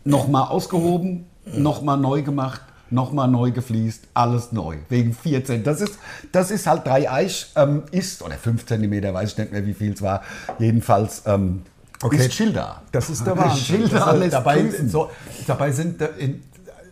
nochmal ausgehoben, nochmal neu gemacht, nochmal neu gefliest, alles neu, wegen vierzehn. Das ist, das ist halt Dreieich, ähm, ist, oder fünf Zentimeter, weiß ich nicht mehr, wie viel es war, jedenfalls ähm, Okay. ist Schilder. Das ist der Wahnsinn. Schilder Das, lässt dabei, grüßen. so, dabei sind, da, in,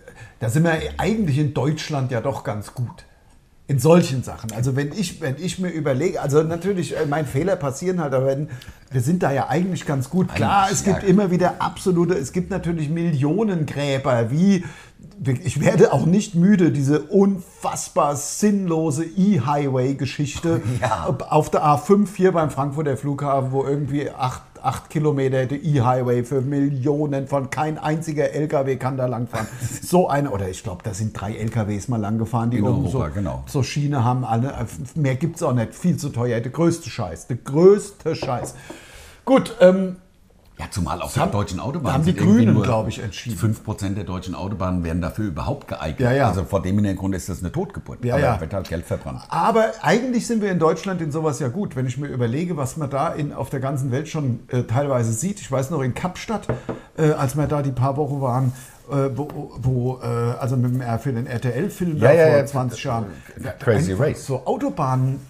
da sind wir eigentlich in Deutschland ja doch ganz gut. In solchen Sachen. Also wenn ich, wenn ich mir überlege, also natürlich, äh, mein Fehler passieren halt, aber wenn, wir sind da ja eigentlich ganz gut. Klar, Eigentlich, es gibt ja. immer wieder absolute, es gibt natürlich Millionengräber, wie, ich werde auch nicht müde, diese unfassbar sinnlose E-Highway-Geschichte Ja. auf der A fünf hier beim Frankfurter Flughafen, wo irgendwie acht, acht Kilometer der E-Highway für Millionen von kein einziger L K W kann da langfahren. So eine, oder ich glaube, da sind drei L K Ws mal lang gefahren, die In oben Europa, so, genau. so Schiene haben. Alle, mehr gibt es auch nicht, viel zu teuer. Der größte Scheiß, der größte Scheiß. Gut, ähm, Ja, zumal auf der haben- deutschen Autobahn. da haben die sind irgendwie Grünen, nur glaube ich, entschieden. fünf Prozent der deutschen Autobahnen werden dafür überhaupt geeignet. Ja, ja. Also vor dem Hintergrund ist das eine Totgeburt. Ja, Aber ja. da wird halt Geld verbrannt. aber eigentlich sind wir in Deutschland in sowas ja gut. Wenn ich mir überlege, was man da in, auf der ganzen Welt schon äh, teilweise sieht. Ich weiß noch in Kapstadt, äh, als wir da die paar Wochen waren, äh, wo, wo äh, also mit dem, äh, für den R T L-Film Ja, da ja, vor ja. zwanzig Jahren. Crazy Einfach Race. So Autobahnen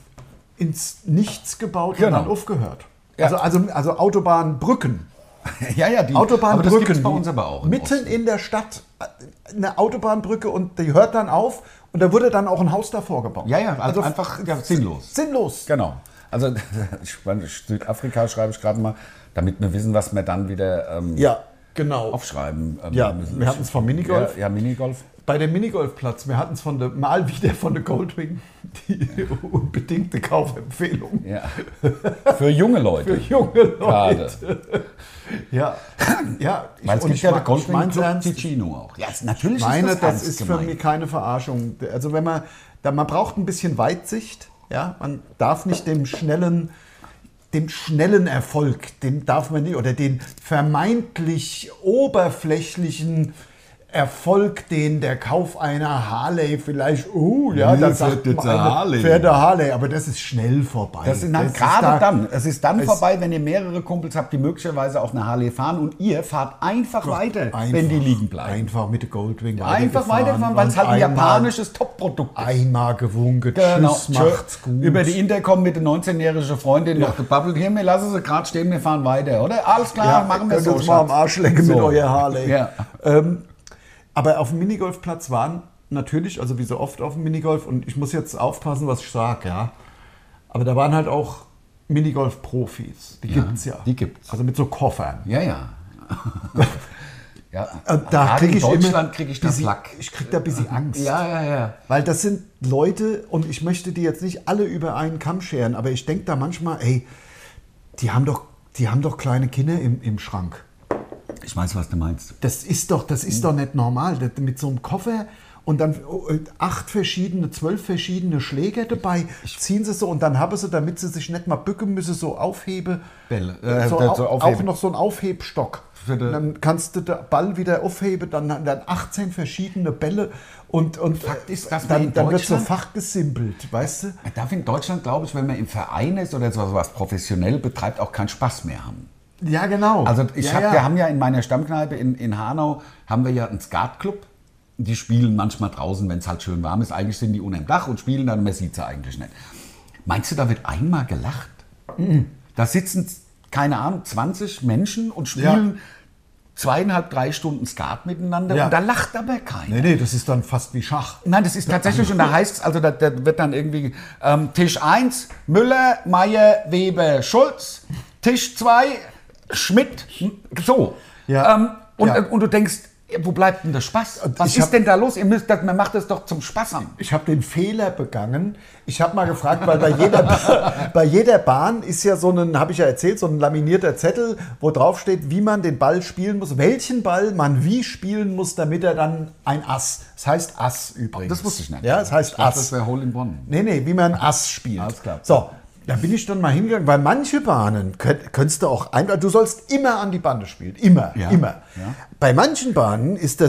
ins Nichts gebaut und Genau. dann aufgehört. Ja. Also, also, also Autobahnbrücken. ja, ja, die, Autobahnbrücken. aber das gibt's bei uns aber auch. im Mitten Osten. in der Stadt eine Autobahnbrücke und die hört dann auf und da wurde dann auch ein Haus davor gebaut. Ja, ja, also einfach ja, sinnlos. Sinnlos. Genau. Also ich, Südafrika schreibe ich gerade mal, damit wir wissen, was wir dann wieder ähm, Ja, genau. aufschreiben ähm, Ja, müssen. wir hatten es vom Minigolf. Ja, ja, Minigolf. Bei dem Minigolfplatz, wir hatten es von der, mal wieder von der Goldwing, die unbedingte Kaufempfehlung Ja. Für junge Leute. für junge Gerade. Leute. Ja, ja. Ich, Weil es und gibt ich ja mein- der Goldwing ich mein's Club ernst. Ticino auch. Ja, ist, natürlich Ich meine, ist das, das ernst ist für gemeint. mich keine Verarschung. Also wenn man, da, man braucht ein bisschen Weitsicht. Ja, man darf nicht dem schnellen, dem schnellen Erfolg, den darf man nicht, oder den vermeintlich oberflächlichen Erfolg, den der Kauf einer Harley vielleicht, oh ja, Nee, dann fährt sagt jetzt man, eine Harley. fährt der Harley, aber das ist schnell vorbei. Das ist, nein, Das gerade da- dann. Es ist dann es- vorbei, wenn ihr mehrere Kumpels habt, die möglicherweise auf einer Harley fahren und ihr fahrt einfach weiter, Einfach- wenn die liegen bleiben. Einfach mit der Goldwing Einfach weiterfahren, weil es halt ein und einmal- japanisches Top-Produkt ist. Einmal gewunken, Genau. tschüss, macht's gut. Über die Intercom mit der neunzehnjährigen Freundin noch gebabbelt. Hier, wir lassen sie gerade stehen, wir fahren weiter, oder? Alles klar, machen wir könnt so. uns mal am Schatz. Arsch lecken So. mit eurer Harley. Ja. Ähm, aber auf dem Minigolfplatz waren natürlich, also wie so oft auf dem Minigolf, und ich muss jetzt aufpassen, was ich sage, ja. Aber da waren halt auch Minigolf-Profis. Die Ja, gibt's ja. die gibt's. Also mit so Koffern. Ja, ja. ja. Und da Gerade kriege in ich Deutschland immer kriege ich das bisschen- Lack. Ich kriege da ein bisschen Angst. Ja, ja, ja. Weil das sind Leute, und ich möchte die jetzt nicht alle über einen Kamm scheren, aber ich denke da manchmal, ey, die haben doch, die haben doch kleine Kinder im, im Schrank. Ich weiß, was du meinst. Das ist doch, das ist doch nicht normal. Das, mit so einem Koffer und dann acht verschiedene, zwölf verschiedene Schläger dabei, ziehen sie so und dann haben sie, damit sie sich nicht mal bücken müssen, so aufhebe, Bälle, äh, so, so au- aufheben. auch noch so ein Aufhebstock. Für die- Dann kannst du den Ball wieder aufheben, dann, dann achtzehn verschiedene Bälle und, und Fakt ist, dass man dann, in dann wird so Deutschland- fachgesimpelt, weißt du? Man darf in Deutschland, glaube ich, wenn man im Verein ist oder so was professionell betreibt, auch keinen Spaß mehr haben. Ja, genau. Also ich ja, hab, ja. wir haben ja in meiner Stammkneipe in, in Hanau, haben wir ja einen Skatclub. Die spielen manchmal draußen, wenn es halt schön warm ist. Eigentlich sind die unterm Dach und spielen dann, man sieht sie eigentlich nicht. Meinst du, da wird einmal gelacht? Da sitzen, keine Ahnung, zwanzig Menschen und spielen zweieinhalb, drei Stunden Skat miteinander Ja. und da lacht aber keiner. Nee, nee, das ist dann fast wie Schach. Nein, das ist tatsächlich, und da heißt es, also da, da wird dann irgendwie ähm, Tisch eins, Müller, Meier, Weber, Schulz, Tisch zwei, Schmidt, so. Ja. Ähm, und, Ja. und du denkst, wo bleibt denn der Spaß? Was Ich ist hab- denn da los? Ihr müsst, das- man macht das doch zum Spaß haben. Ich habe den Fehler begangen. Ich habe mal gefragt, weil bei jeder, bei jeder Bahn ist ja so ein, habe ich ja erzählt, so ein laminierter Zettel, wo drauf steht, wie man den Ball spielen muss, welchen Ball man wie spielen muss, damit er dann ein Ass. Das heißt Ass übrigens. Das wusste ich nicht. Ja, es heißt Ich dachte, Ass. das wäre Hole in One. Nee, nee, wie man Ass spielt. Alles klar. So, da bin ich dann mal hingegangen, weil manche Bahnen könnt, könntest du auch einfach, du sollst immer an die Bande spielen. Immer, Ja, immer. ja. Bei manchen Bahnen ist das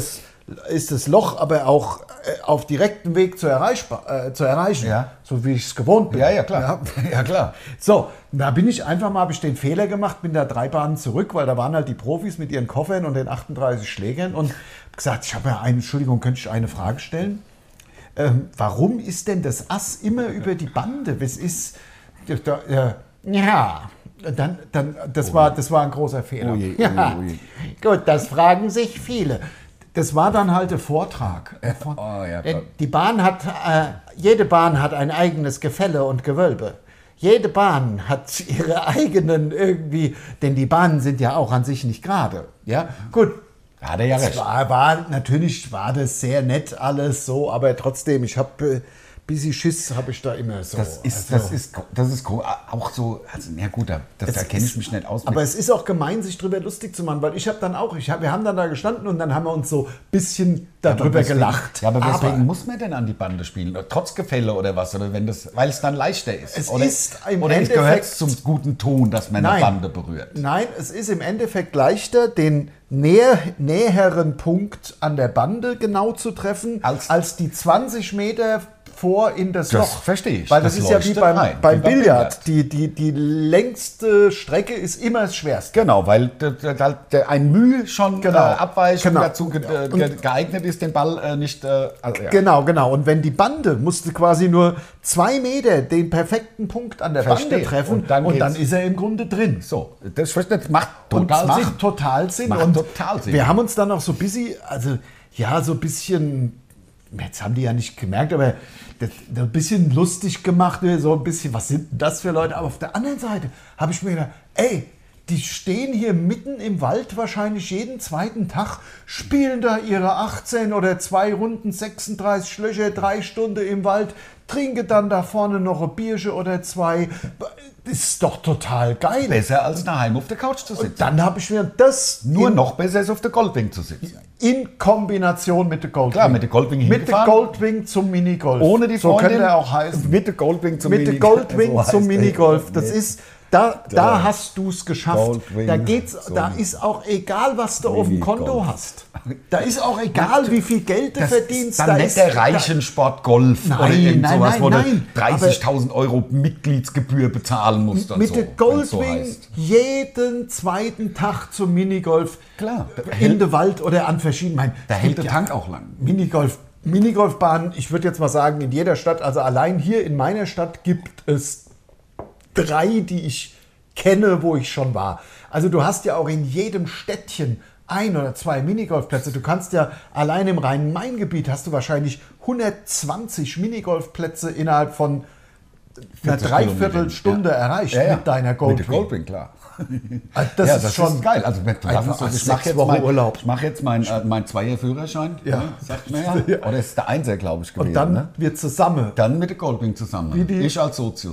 ist das Loch aber auch äh, auf direktem Weg zu, erreichbar, äh, zu erreichen, Ja. so wie ich es gewohnt bin. Ja, ja, klar. Ja. Ja, klar. So, da bin ich einfach mal, habe ich den Fehler gemacht, bin da drei Bahnen zurück, weil da waren halt die Profis mit ihren Koffern und den achtunddreißig Schlägern und hab gesagt, ich habe ja eine, Entschuldigung, könnte ich eine Frage stellen? Ähm, warum ist denn das Ass immer über die Bande? Was ist, da, äh, ja, dann, dann, das, war, das war ein großer Fehler. Oh je, oh je, ja. oh je. Gut, das fragen sich viele. Das war dann halt der Vortrag. Von, Oh, ja, denn Gott. die Bahn hat, äh, jede Bahn hat ein eigenes Gefälle und Gewölbe. Jede Bahn hat ihre eigenen irgendwie, denn die Bahnen sind ja auch an sich nicht gerade. Ja, gut. Da hat er ja Es recht. war, war, natürlich war das sehr nett alles so, aber trotzdem, ich habe äh, bisschen Schiss, habe ich da immer so. Das ist, Also, das ist, das ist co- auch so, also, ja gut, da, das, da es kenne ist- ich mich nicht aus. mit. Aber es ist auch gemein, sich drüber lustig zu machen, weil ich habe dann auch, ich hab, wir haben dann da gestanden und dann haben wir uns so ein bisschen darüber Aber weswegen- gelacht. Ja, aber weswegen muss man denn an die Bande spielen? Trotz Gefälle oder was? Oder wenn das, weil es dann leichter ist? Es oder ist im oder Endeffekt- gehört es zum guten Ton, dass man Nein. eine Bande berührt? Nein, es ist im Endeffekt leichter, den näher, näheren Punkt an der Bande genau zu treffen, Als- als, die zwanzig Meter vor in das, Das Loch. verstehe ich. Weil das, Das ist ja wie leuchtet beim, ein, beim wie beim Billard. Die, die, die längste Strecke ist immer das Schwerste. Genau, weil der, der, der, ein Mühe schon Genau. äh, Abweichung Genau. dazu ge, äh, ge, geeignet ist, den Ball äh, nicht... Äh, also, ja. Genau, genau. Und wenn die Bande musste quasi nur zwei Meter den perfekten Punkt an der Verstehe. Bande treffen Und dann und dann geht's. ist er im Grunde drin. So, das, das macht Und total macht Sinn. total Sinn. Macht und total Sinn. Wir haben uns dann auch so busy, also ja, so ein bisschen, jetzt haben die ja nicht gemerkt, aber das, das ein bisschen lustig gemacht, so ein bisschen, was sind denn das für Leute? Aber auf der anderen Seite habe ich mir gedacht, ey, die stehen hier mitten im Wald wahrscheinlich jeden zweiten Tag, spielen da ihre achtzehn oder zwei Runden, sechsunddreißig Löcher, drei Stunden im Wald, trinken dann da vorne noch ein Bierchen oder zwei. Das ist doch total geil. Besser als daheim auf der Couch zu sitzen. Dann habe ich mir das Nur in, noch besser ist auf der Goldwing zu sitzen. in Kombination mit der Goldwing. Klar, mit der Goldwing Mit der hingefahren. Goldwing zum Minigolf. Ohne die So Freundin. könnte er auch heißen. Mit der Goldwing zum Mit der Minigolf. Goldwing So heißt zum der. Minigolf. Das Nee. ist, da, da hast du es geschafft. Goldwing Da geht's, zum da ist auch egal, was du auf dem Minigolf. Konto hast. Da ist auch egal, wie viel Geld du Das verdienst. ist dann da nicht ist, der Reichensport Golf Nein, oder irgend nein, sowas, nein, wo du nein. dreißigtausend Euro Mitgliedsgebühr bezahlen musst. Da, und mit so, der wenn's Goldwing so heißt. jeden zweiten Tag zum Minigolf. Klar. In den Wald oder an verschiedenen. Mein, Da es hält gibt der Tank auch lang. Minigolf, Minigolfbahnen, ich würde jetzt mal sagen, in jeder Stadt, also allein hier in meiner Stadt gibt es drei, die ich kenne, wo ich schon war. Also du hast ja auch in jedem Städtchen ein oder zwei Minigolfplätze. Du kannst ja allein im Rhein-Main-Gebiet hast du wahrscheinlich hundertzwanzig Minigolfplätze innerhalb von einer vierzig Dreiviertelstunde Kilometer. erreicht Ja, ja. mit deiner Mit der Goldwing. Goldwing, klar. Also das ja, ist das schon ist geil. Also, wir einfach lassen uns- ich sechs mache jetzt, Wochen mein, Urlaub. ich mach jetzt meinen äh, mein Zweier-Führerschein. Ja. ne? Sagt man ja. Ja. Oder ist der Einser, glaube ich, gewesen. Und dann ne? wird zusammen. Dann mit der Goldwing zusammen. die- Ich als Sozius.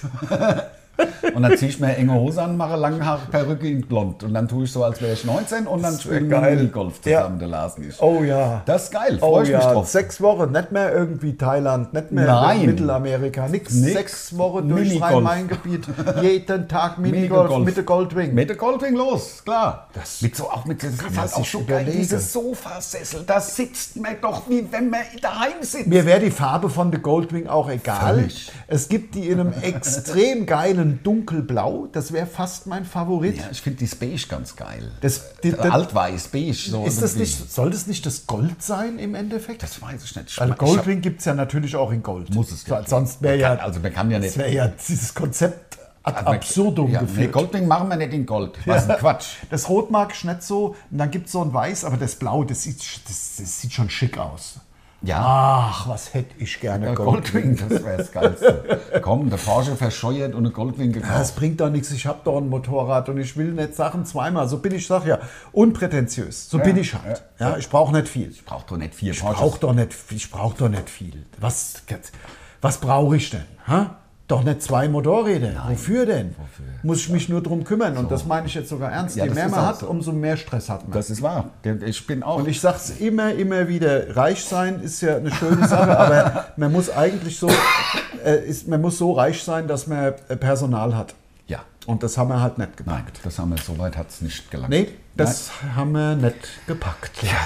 Und dann ziehe ich mir enge Hose an, mache lange Haare, Perücke in blond. Und dann tue ich so, als wäre ich neunzehn und dann Das wär spielen wir geil. Minigolf Ja. zusammen, der Lars und ich. Oh ja. Das ist geil, Oh freue ich mich ja, drauf. sechs Wochen, nicht mehr irgendwie Thailand, nicht mehr Nein. Mittelamerika, nix. Nix. Sechs Wochen durch Minigolf. Rhein-Main-Gebiet, jeden Tag Minigolf, Minigolf. mit der Goldwing. Mit der Goldwing los, klar. Das mit so, auch mit das ist man halt auch sich so geil, überlegen. diese Sofasessel, da sitzt man doch, wie wenn man daheim sitzt. Mir wäre die Farbe von der Goldwing auch egal. Völlig. Es gibt die in einem extrem geilen Dunkelblau, das wäre fast mein Favorit. Ja, ich finde die Beige ganz geil. Das, die, das, Altweiß, beige. So ist das irgendwie. nicht, soll das nicht das Gold sein im Endeffekt? Das weiß ich nicht. Ich Weil hab- Goldwing gibt es ja natürlich auch in Gold. Muss es So, geben. Sonst wäre Man ja, kann- also man kann ja nicht- das wäre ja dieses Konzept ad Also man- absurdum ja, nee, geführt. Goldwing machen wir nicht in Gold. Was ein Quatsch. Das Rot mag ich nicht so. Und dann gibt es so ein Weiß, aber das Blau, das sieht, das, das sieht schon schick aus. Ja. Ach, was hätte ich gerne Ja, Goldwing. Goldwing, das wäre das Geilste. Komm, der Porsche verscheuert und eine Goldwing Das gekauft. bringt doch nichts. Ich habe doch ein Motorrad und ich will nicht Sachen zweimal. So bin ich, sag ja, unprätentiös. So bin ich halt. Ja, ich brauche nicht viel. Ich brauche doch nicht vier Ich Porsches. brauche doch nicht, ich brauche doch nicht viel. Was, was brauche ich denn? Ha? Doch nicht zwei Motorräder. Wofür denn? Muss ich mich nur drum kümmern. Und das meine ich jetzt sogar ernst. Ja, Je das mehr ist man auch hat, so. umso mehr Stress hat man. Das ist wahr. Ich bin auch. Und ich sag's immer, immer wieder, reich sein ist ja eine schöne Sache, aber man muss eigentlich so, äh, ist, man muss so reich sein, dass man äh, Personal hat. ja. Und das haben wir halt nicht Nein, gepackt. das haben wir, soweit hat es nicht gelangt. Nee, das haben wir nicht gepackt. Ja,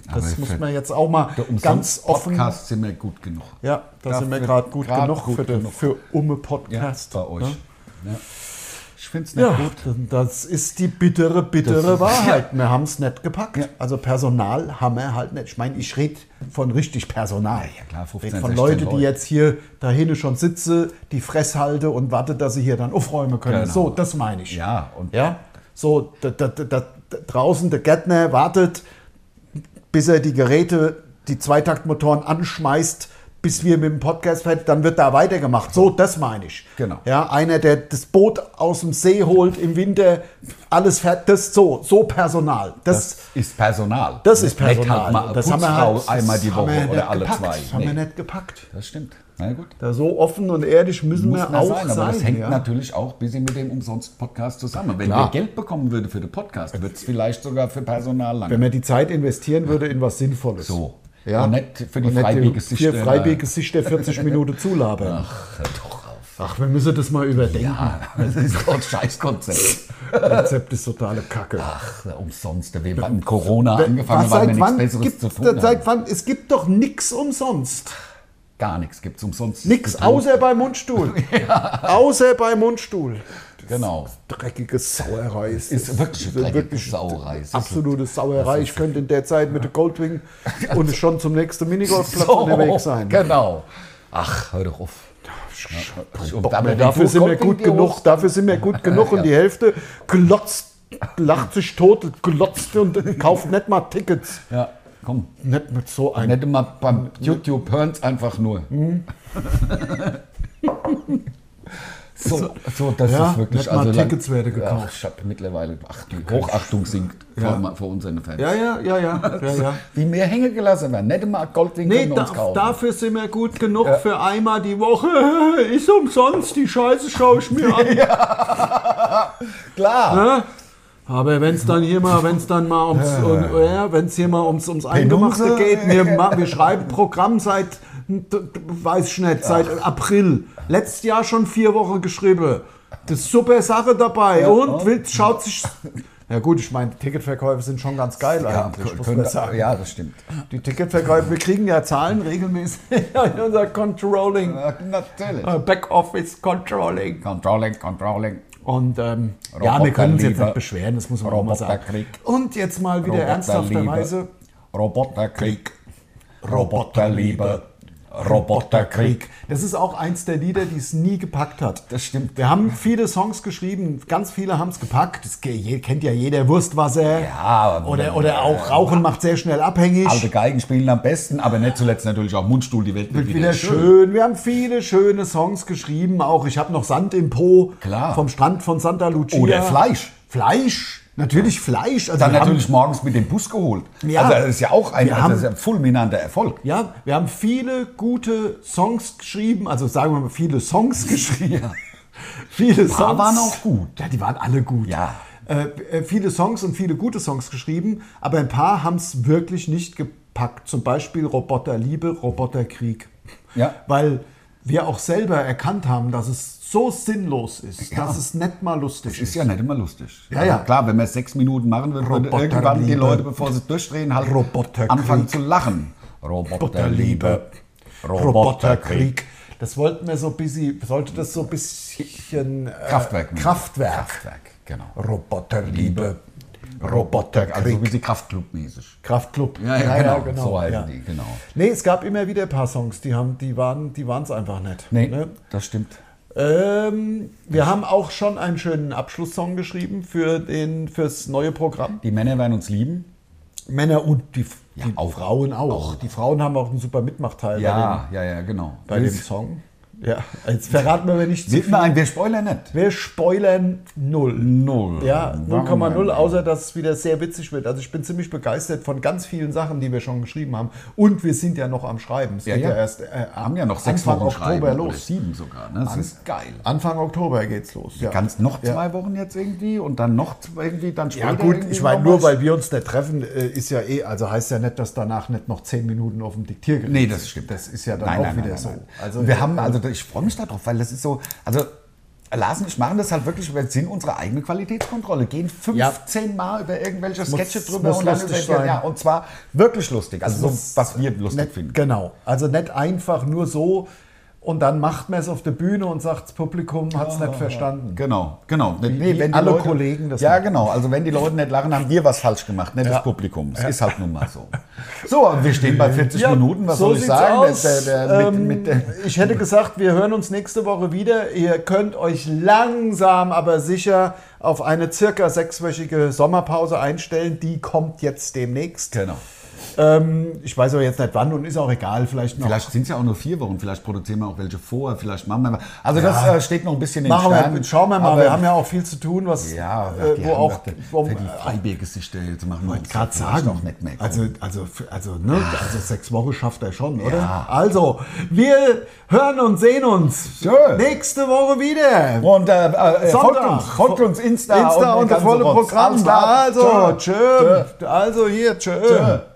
Das Aber muss für- man jetzt auch mal Der umsonst ganz offen... Podcast sind wir gut genug. Ja, da Ja, sind wir für- gerade gut grad genug gut für, den, genug. für Umme Ja, Podcast. bei euch. Ja? Ja. Ich finde es nicht Ja, gut. das ist die bittere, bittere Das ist- Wahrheit. Wir haben es nicht gepackt. Ja. Also Personal haben wir halt nicht. Ich meine, ich rede von richtig Personal. Ja, klar, Ich fünfzehn, rede von sechzehn Leuten, die Leute. jetzt hier dahin schon sitzen, die Fress halte und warte, dass sie hier dann aufräumen können. Genau. So, das meine ich. Ja, und Ja, so da, da, da, da, draußen der Gärtner wartet, bis er die Geräte, die Zweitaktmotoren anschmeißt, bis wir mit dem Podcast fertig, dann wird da weitergemacht. So, das meine ich. Genau. Ja, einer, der das Boot aus dem See holt im Winter, alles fertig, das so, so Personal. Das, das ist Personal. das ist Nicht Personal. Halt mal das haben wir Putzfrau halt, einmal die das haben wir Woche nicht oder alle gepackt. zwei. Das haben wir Nee, nicht gepackt. das stimmt. Na gut. Da so offen und ehrlich müssen Muss wir man auch sein, sein. aber das hängt ja. natürlich auch ein bisschen mit dem Umsonst-Podcast zusammen. Wenn Klar. wir Geld bekommen würde für den Podcast, wird es vielleicht sogar für Personal lang. Wenn man die Zeit investieren würde in was Sinnvolles. So. Ja. Und nicht für die Und nicht Freibegesichter. Vier Freibegesichter vierzig Minuten zulabern. Ach, hör doch auf. Ach, wir müssen das mal überdenken. Ja, das ist doch ein Scheißkonzept. Das Rezept ist totale Kacke. Ach, umsonst. Wir haben mit Corona angefangen, Was, weil wir seit nichts wann Besseres gibt, zu tun seit haben. wann? Es gibt doch nichts umsonst. Gar nichts gibt es umsonst. Nix, zu tun. außer bei Mundstuhl. Außer bei Mundstuhl. Genau. Dreckige Sauerei. Es Ist wirklich eine dreckige Sauerei. Es ist Absolute Sauerei. Ich könnte in der Zeit mit der Goldwing und schon zum nächsten Minigolfplatz so, unterwegs sein. Genau. Ach, hör doch auf. Ja, und damit Dafür du sind wir Goldwing gut dir genug, holst, dafür sind wir gut genug und die Hälfte glotzt, lacht sich tot, glotzt und kauft nicht mal Tickets. Ja, komm. Nicht mit so einem. Nicht immer beim YouTube hören es einfach nur. so, so, das Ja, ist wirklich. nicht mal lang- Tickets werden gekauft. Ach, ich habe mittlerweile ach, die Hochachtung sinkt Ja. vor, vor unseren Fans. Ja, ja, ja, ja, ja, ja. Wie mehr hängen gelassen werden. Nicht immer Goldwing Nee, können wir da, uns kaufen. dafür sind wir gut genug für einmal die Woche. Ist umsonst, die Scheiße schaue ich mir an. Klar. Ne? Aber wenn es dann hier mal, wenn es dann mal ums, und, ja, wenn's hier mal ums, ums Eingemachte geht, wir, ma- wir schreiben Programm seit, d- d- weiß ich nicht, seit April. Letztes Jahr schon vier Wochen geschrieben. Das ist super Sache dabei. Und will, schaut sich. Ja gut, ich meine, die Ticketverkäufe sind schon ganz geil Ja, eigentlich, muss können, man sagen. ja, das stimmt. Die Ticketverkäufe, wir kriegen ja Zahlen regelmäßig in unser Controlling, Ja, natürlich. äh, Backoffice Controlling. Controlling, Controlling. Und ähm, ja, wir können uns jetzt Roboterliebe. nicht beschweren, das muss man auch mal sagen. Roboterkrieg. Und jetzt mal wieder ernsthafterweise Roboterkrieg. Roboterliebe. Roboterkrieg. Das ist auch eins der Lieder, die es nie gepackt hat. Das stimmt. Wir haben viele Songs geschrieben, ganz viele haben es gepackt. Das ge- kennt ja jeder, Wurstwasser. Ja, aber- oder, oder auch Rauchen macht sehr schnell abhängig. Alte Geigen spielen am besten, aber nicht zuletzt natürlich auch Mundstuhl, die Welt wird Wird wieder schön. Wir haben viele schöne Songs geschrieben. Auch ich habe noch Sand im Po Klar. vom Strand von Santa Lucia. Oder Fleisch. Fleisch. Natürlich Fleisch. Also Dann wir haben- natürlich morgens mit dem Bus geholt. Ja. Also das ist ja auch ein, Wir also haben- das ist ja ein fulminanter Erfolg. Ja, wir haben viele gute Songs geschrieben, also sagen wir mal viele Songs geschrieben. Viele Songs. paar waren auch gut. Ja, die waren alle gut. Ja. Äh, äh, viele Songs und viele gute Songs geschrieben, aber ein paar haben es wirklich nicht gepackt. Zum Beispiel Roboterliebe, Roboterkrieg. Ja. Weil wir auch selber erkannt haben, dass es so sinnlos ist, Ja. dass es nicht mal lustig Das ist. ist ja nicht immer lustig. Ja, ja. Klar, wenn man sechs Minuten machen würde, würde Roboterliebe. irgendwann die Leute, bevor sie durchdrehen, halt Roboterkrieg. anfangen zu lachen. Roboterliebe. Roboterkrieg. Das wollten wir so ein bisschen, sollte das so ein bisschen äh, Kraftwerk. nennen. Kraftwerk. Kraftwerk, genau. Roboterliebe. Also Roboterkrieg. so ein bisschen Kraftclub-mäßig. Kraftclub. Ja, ja, genau. So heißen die, genau. Nee, es gab immer wieder ein paar Songs, die haben, die waren, die waren es einfach nicht. Nee, Ne? das stimmt. Ähm, wir haben auch schon einen schönen Abschlusssong geschrieben für den, fürs neue Programm. Die Männer werden uns lieben. Männer und die, Ja, die auch. Frauen auch. Die Frauen haben auch einen super Mitmachteil Ja, ja, ja, genau. bei dem, bei dem Song. Ja, jetzt verraten wir nicht zu viel. Nein, wir spoilern nicht. Wir spoilern null. Null. Ja, null Warum Komma null, denn? außer dass es wieder sehr witzig wird. Also ich bin ziemlich begeistert von ganz vielen Sachen, die wir schon geschrieben haben. Und wir sind ja noch am Schreiben. Es Ja, geht ja. ja erst äh, Haben ja noch sechs Anfang Wochen Oktober schreiben. Oder los. sieben sogar. Ne? Das ist geil. Anfang Oktober geht's los. Ja. Kannst noch Ja. zwei Wochen jetzt irgendwie und dann noch irgendwie, dann später Ja gut, irgendwie ich meine, noch nur was? weil wir uns nicht treffen, äh, ist ja eh, also heißt ja nicht, dass danach nicht noch zehn Minuten auf dem Diktiergerät Nee, das sind. stimmt. Das ist ja dann Nein, auch nein, wieder nein, so. nein, nein. Also wir äh, haben, also ich freue mich darauf, weil das ist so, also Lars und ich machen das halt wirklich, wir sind unsere eigene Qualitätskontrolle, gehen fünfzehn Mal über irgendwelche Sketche Muss- drüber muss und dann lustig über, sein. ja, und zwar wirklich lustig, also so, muss was wir lustig Nicht, finden. genau. Also nicht einfach nur so und dann macht man es auf der Bühne und sagt, das Publikum hat es nicht verstanden. Genau, genau. Nee, wie wenn die alle Leute, Kollegen das Ja, machen. genau. Also wenn die Leute nicht lachen, haben wir was falsch gemacht, nicht Ja. das Publikum. Es ist halt nun mal so. So, wir stehen bei vierzig Ja, Minuten, was so soll ich sieht's sagen? aus. Der, der, der, Ähm, mit, mit der, ich hätte gesagt, wir hören uns nächste Woche wieder. Ihr könnt euch langsam, aber sicher auf eine circa sechswöchige Sommerpause einstellen. Die kommt jetzt demnächst. genau. Ähm, ich weiß aber jetzt nicht wann und ist auch egal. Vielleicht noch. Vielleicht sind es ja auch nur vier Wochen, vielleicht produzieren wir auch welche vor, vielleicht machen wir mal. Also das äh, steht noch ein bisschen in den Machen Sternen. wir, schauen wir mal. aber- wir haben ja auch viel zu tun, was Ja, äh, die wo haben auch doch- wo, für die Freibiergesichter jetzt machen wir uns gerade das vielleicht sagen. auch nicht mehr. Also, also, also, ne, also sechs Wochen schafft er schon, oder? Ja. Also, wir hören und sehen uns Tschö. nächste Woche wieder. Und äh, äh, folgt Sonntag. uns, folgt uns Insta, Insta und, und, das volle Programm. Alles klar. Also, Tschö. tschö. Also hier, tschö. Tschö.